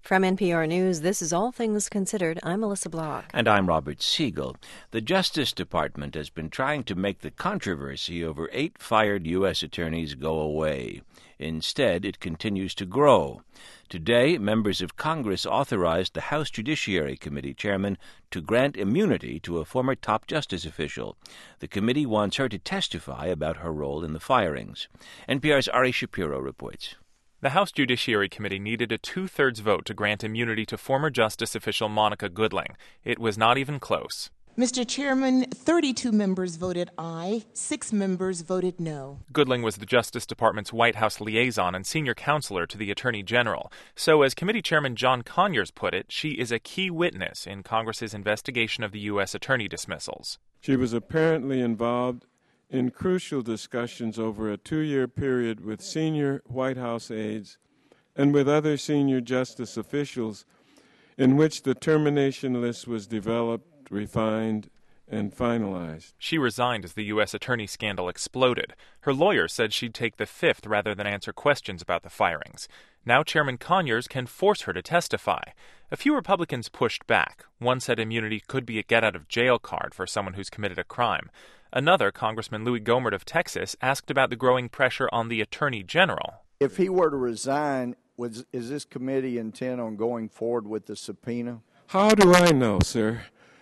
From NPR News, this is All Things Considered. I'm Melissa Block. And I'm Robert Siegel. The Justice Department has been trying to make the controversy over 8 fired U.S. attorneys go away. Instead, it continues to grow. Today, members of Congress authorized the House Judiciary Committee chairman to grant immunity to a former top justice official. The committee wants her to testify about her role in the firings. NPR's Ari Shapiro reports. The House Judiciary Committee needed a 2/3 vote to grant immunity to former justice official Monica Goodling. It was not even close. Mr. Chairman, 32 members voted aye, 6 members voted no. Goodling was the Justice Department's White House liaison and senior counselor to the Attorney General. So, as Committee Chairman John Conyers put it, she is a key witness in Congress's investigation of the U.S. attorney dismissals. She was apparently involved in crucial discussions over a 2-year period with senior White House aides and with other senior justice officials in which the termination list was developed, refined, and finalized. She resigned as the U.S. attorney scandal exploded. Her lawyer said she'd take the fifth rather than answer questions about the firings. Now Chairman Conyers can force her to testify. A few Republicans pushed back. One said immunity could be a get-out-of-jail card for someone who's committed a crime. Another, Congressman Louis Gohmert of Texas, asked about the growing pressure on the Attorney General. If he were to resign, is this committee intent on going forward with the subpoena? How do I know, sir?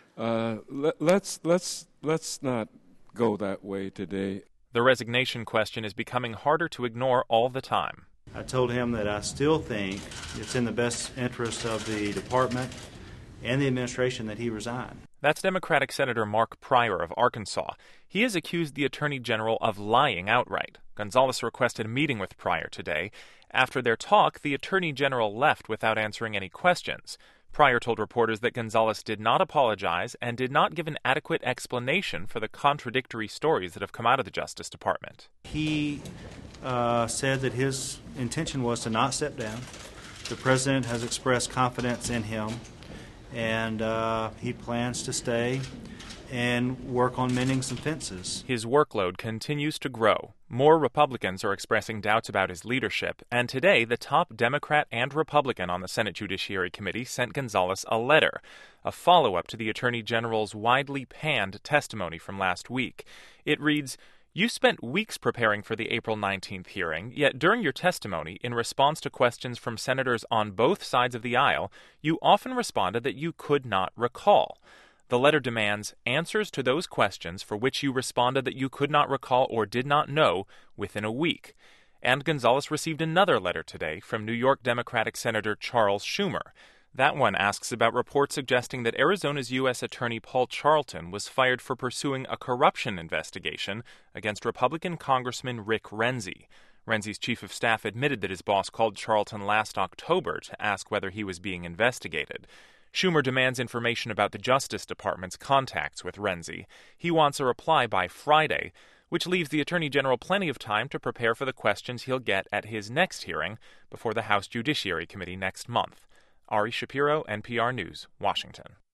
Let's not go that way today. The resignation question is becoming harder to ignore all the time. I told him that I still think it's in the best interest of the department and the administration that he resign. That's Democratic Senator Mark Pryor of Arkansas. He has accused the Attorney General of lying outright. Gonzales requested a meeting with Pryor today. After their talk, the Attorney General left without answering any questions. Pryor told reporters that Gonzales did not apologize and did not give an adequate explanation for the contradictory stories that have come out of the Justice Department. He said that his intention was to not step down. The president has expressed confidence in him, and he plans to stay and work on mending some fences. His workload continues to grow. More Republicans are expressing doubts about his leadership, and today the top Democrat and Republican on the Senate Judiciary Committee sent Gonzales a letter, a follow-up to the Attorney General's widely panned testimony from last week. It reads, "You spent weeks preparing for the April 19th hearing, yet during your testimony, in response to questions from senators on both sides of the aisle, you often responded that you could not recall. The letter demands answers to those questions for which you responded that you could not recall or did not know within a week." And Gonzales received another letter today from New York Democratic Senator Charles Schumer. That one asks about reports suggesting that Arizona's U.S. Attorney Paul Charlton was fired for pursuing a corruption investigation against Republican Congressman Rick Renzi. Renzi's chief of staff admitted that his boss called Charlton last October to ask whether he was being investigated. Schumer demands information about the Justice Department's contacts with Renzi. He wants a reply by Friday, which leaves the Attorney General plenty of time to prepare for the questions he'll get at his next hearing before the House Judiciary Committee next month. Ari Shapiro, NPR News, Washington.